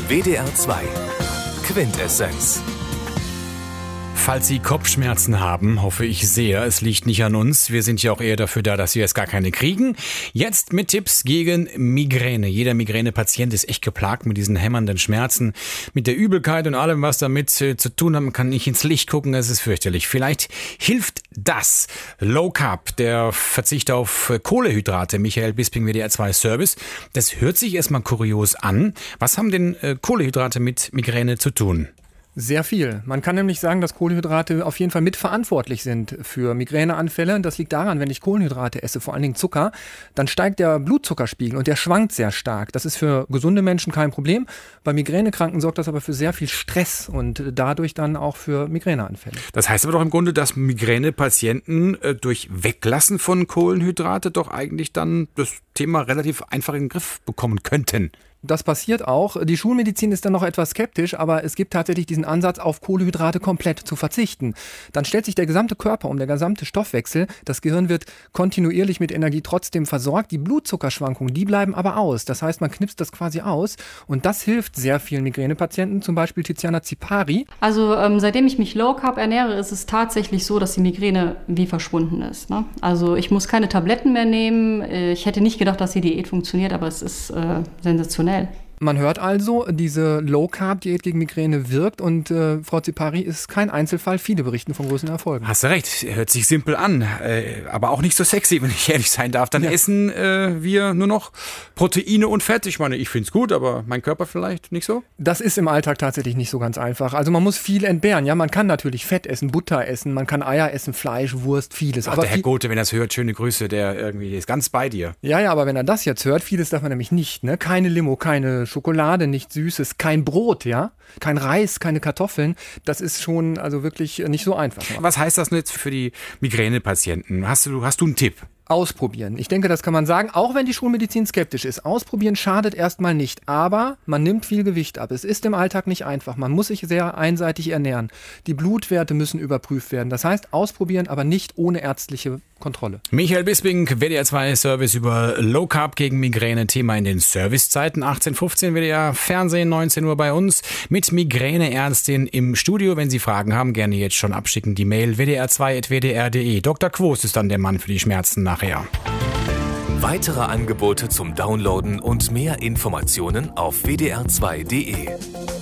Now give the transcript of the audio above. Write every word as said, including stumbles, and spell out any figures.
W D R zwei Quintessenz. Falls Sie Kopfschmerzen haben, hoffe ich sehr, es liegt nicht an uns. Wir sind ja auch eher dafür da, dass wir jetzt gar keine kriegen. Jetzt mit Tipps gegen Migräne. Jeder Migränepatient ist echt geplagt mit diesen hämmernden Schmerzen, mit der Übelkeit und allem, was damit äh, zu tun hat. Man kann nicht ins Licht gucken, es ist fürchterlich. Vielleicht hilft das. Low Carb, der Verzicht auf Kohlenhydrate. Michael Bisping, W D R zwei Service. Das hört sich erstmal kurios an. Was haben denn äh, Kohlenhydrate mit Migräne zu tun? Sehr viel. Man kann nämlich sagen, dass Kohlenhydrate auf jeden Fall mitverantwortlich sind für Migräneanfälle. Das liegt daran, wenn ich Kohlenhydrate esse, vor allen Dingen Zucker, dann steigt der Blutzuckerspiegel und der schwankt sehr stark. Das ist für gesunde Menschen kein Problem. Bei Migränekranken sorgt das aber für sehr viel Stress und dadurch dann auch für Migräneanfälle. Das heißt aber doch im Grunde, dass Migränepatienten äh, durch Weglassen von Kohlenhydrate doch eigentlich dann das Thema relativ einfach in den Griff bekommen könnten. Das passiert auch. Die Schulmedizin ist dann noch etwas skeptisch, aber es gibt tatsächlich diesen Ansatz, auf Kohlenhydrate komplett zu verzichten. Dann stellt sich der gesamte Körper um, der gesamte Stoffwechsel. Das Gehirn wird kontinuierlich mit Energie trotzdem versorgt. Die Blutzuckerschwankungen, die bleiben aber aus. Das heißt, man knipst das quasi aus und das hilft sehr vielen Migränepatienten, zum Beispiel Tiziana Zipari. Also ähm, seitdem ich mich Low Carb ernähre, ist es tatsächlich so, dass die Migräne wie verschwunden ist. Ne? Also ich muss keine Tabletten mehr nehmen. Ich hätte nicht gedacht, dass die Diät funktioniert, aber es ist äh, sensationell. Man hört also, diese Low-Carb-Diät gegen Migräne wirkt und äh, Frau Zipari ist kein Einzelfall. Viele berichten von großen Erfolgen. Hast du recht, hört sich simpel an, äh, aber auch nicht so sexy, wenn ich ehrlich sein darf. Dann ja. essen äh, wir nur noch Proteine und Fett. Ich meine, ich finde es gut, aber mein Körper vielleicht nicht so? Das ist im Alltag tatsächlich nicht so ganz einfach. Also man muss viel entbehren. Ja, man kann natürlich Fett essen, Butter essen, man kann Eier essen, Fleisch, Wurst, vieles. Ach, aber der Herr Gothe, wenn er das hört, schöne Grüße, der irgendwie ist ganz bei dir. Ja, ja, aber wenn er das jetzt hört, vieles darf man nämlich nicht. Ne? Keine Limo, keine Schokolade, nichts Süßes, kein Brot, ja, kein Reis, keine Kartoffeln. Das ist schon also wirklich nicht so einfach. Was heißt das jetzt für die Migränepatienten? Hast du, hast du einen Tipp? Ausprobieren. Ich denke, das kann man sagen, auch wenn die Schulmedizin skeptisch ist. Ausprobieren schadet erstmal nicht, aber man nimmt viel Gewicht ab. Es ist im Alltag nicht einfach. Man muss sich sehr einseitig ernähren. Die Blutwerte müssen überprüft werden. Das heißt, ausprobieren, aber nicht ohne ärztliche Kontrolle. Michael Bisping, W D R zwei Service über Low Carb gegen Migräne. Thema in den Servicezeiten. achtzehn fünfzehn W D R Fernsehen, neunzehn Uhr bei uns mit Migräneärztin im Studio. Wenn Sie Fragen haben, gerne jetzt schon abschicken. Die Mail w d r zwei at w d r punkt d e. Doktor Quos ist dann der Mann für die Schmerzen nachher. Weitere Angebote zum Downloaden und mehr Informationen auf w d r zwei punkt d e.